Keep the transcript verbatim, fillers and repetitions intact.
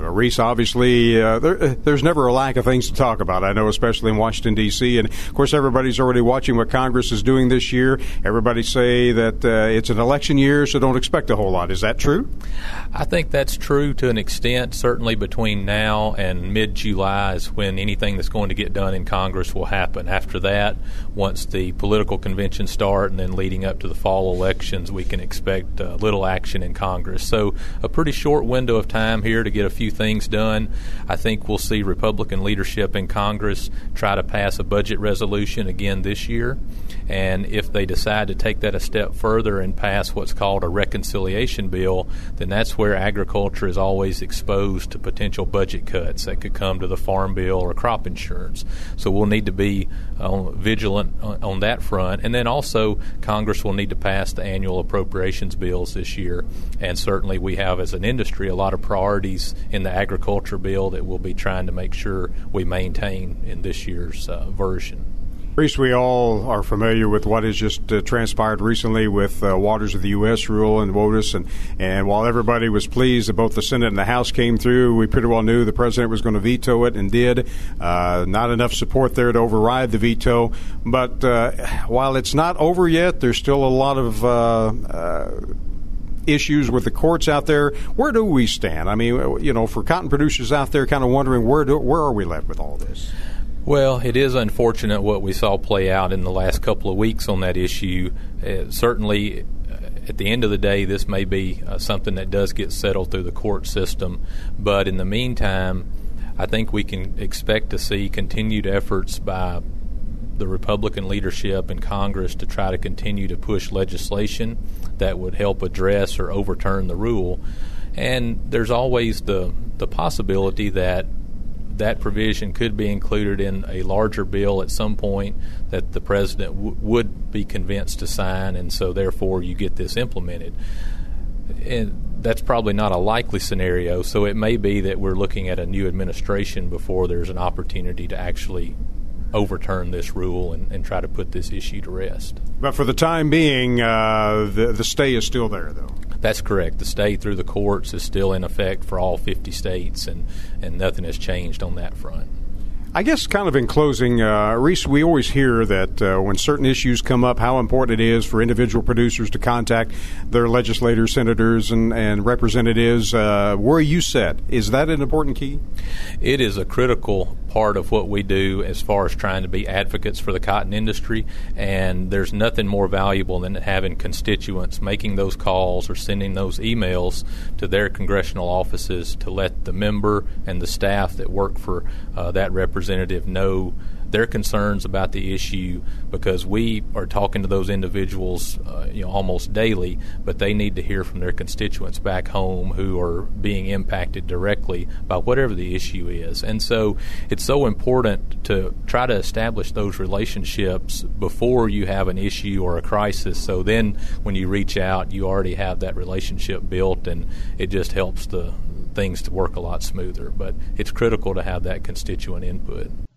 Reese, obviously, uh, there, there's never a lack of things to talk about, I know, especially in Washington, D C, and, of course, everybody's already watching what Congress is doing this year. Everybody say that uh, it's an election year, so don't expect a whole lot. Is that true? I think that's true to an extent. Certainly between now and mid-July is when anything that's going to get done in Congress will happen. After that, once the political conventions start and then leading up to the fall elections, we can expect uh, little action in Congress. So a pretty short window of time here to get a few things done. I think we'll see Republican leadership in Congress try to pass a budget resolution again this year. And if they decide to take that a step further and pass what's called a reconciliation bill, then that's where agriculture is always exposed to potential budget cuts that could come to the farm bill or crop insurance. So we'll need to be uh, vigilant on, on that front. And then also Congress will need to pass the annual appropriations bills this year. And certainly we have, as an industry, a lot of priorities in the agriculture bill that we'll be trying to make sure we maintain in this year's uh, version. Reese, we all are familiar with what has just uh, transpired recently with uh, Waters of the U S rule and WOTUS, and, and while everybody was pleased that both the Senate and the House came through, we pretty well knew the President was going to veto it and did. Uh, not enough support there to override the veto, but uh, while it's not over yet, there's still a lot of uh, uh, issues with the courts out there. Where do we stand? I mean, you know, for cotton producers out there kind of wondering, where do, where are we left with all this? Well, it is unfortunate what we saw play out in the last couple of weeks on that issue. Uh, certainly, uh, at the end of the day, this may be uh, something that does get settled through the court system. But in the meantime, I think we can expect to see continued efforts by the Republican leadership in Congress to try to continue to push legislation that would help address or overturn the rule. And there's always the, the possibility that that provision could be included in a larger bill at some point that the president w- would be convinced to sign, and so therefore you get this implemented. And that's probably not a likely scenario, so it may be that we're looking at a new administration before there's an opportunity to actually overturn this rule and, and try to put this issue to rest. But for the time being, uh, the, the stay is still there, though. That's correct. The stay through the courts is still in effect for all fifty states, and, and nothing has changed on that front. I guess kind of in closing, uh, Reese, we always hear that uh, when certain issues come up, how important it is for individual producers to contact their legislators, senators, and, and representatives. Uh, where you set, is that an important key? It is a critical part of what we do as far as trying to be advocates for the cotton industry, and there's nothing more valuable than having constituents making those calls or sending those emails to their congressional offices to let the member and the staff that work for uh, that representative representative know their concerns about the issue, because we are talking to those individuals uh, you know, almost daily, but they need to hear from their constituents back home who are being impacted directly by whatever the issue is. And so it's so important to try to establish those relationships before you have an issue or a crisis, so then when you reach out, you already have that relationship built, and it just helps the things to work a lot smoother. But it's critical to have that constituent input.